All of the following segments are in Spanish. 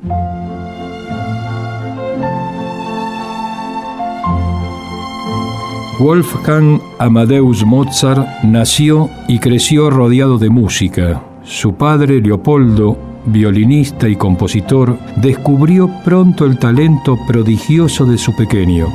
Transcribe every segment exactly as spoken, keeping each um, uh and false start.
Wolfgang Amadeus Mozart nació y creció rodeado de música. Su padre, Leopoldo, violinista y compositor, descubrió pronto el talento prodigioso de su pequeño.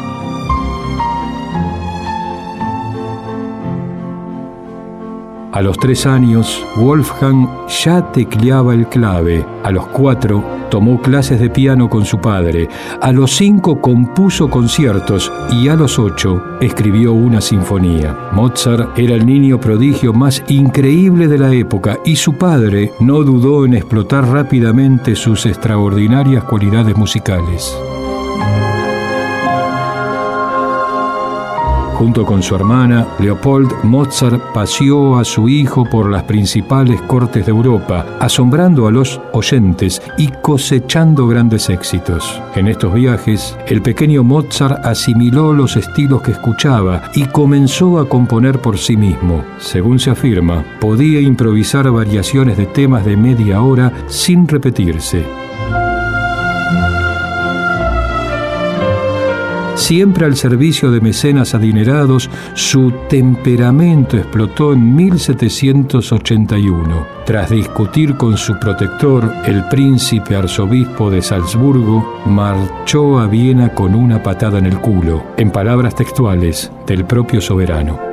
A los tres años, Wolfgang ya tecleaba el clave. A los cuatro, tomó clases de piano con su padre. A los cinco, compuso conciertos y a los ocho, escribió una sinfonía. Mozart era el niño prodigio más increíble de la época y su padre no dudó en explotar rápidamente sus extraordinarias cualidades musicales. Junto con su hermana, Leopold, Mozart paseó a su hijo por las principales cortes de Europa, asombrando a los oyentes y cosechando grandes éxitos. En estos viajes, el pequeño Mozart asimiló los estilos que escuchaba y comenzó a componer por sí mismo. Según se afirma, podía improvisar variaciones de temas de media hora sin repetirse. Siempre al servicio de mecenas adinerados, su temperamento explotó en mil setecientos ochenta y uno. Tras discutir con su protector, el príncipe arzobispo de Salzburgo, marchó a Viena con una patada en el culo, en palabras textuales del propio soberano.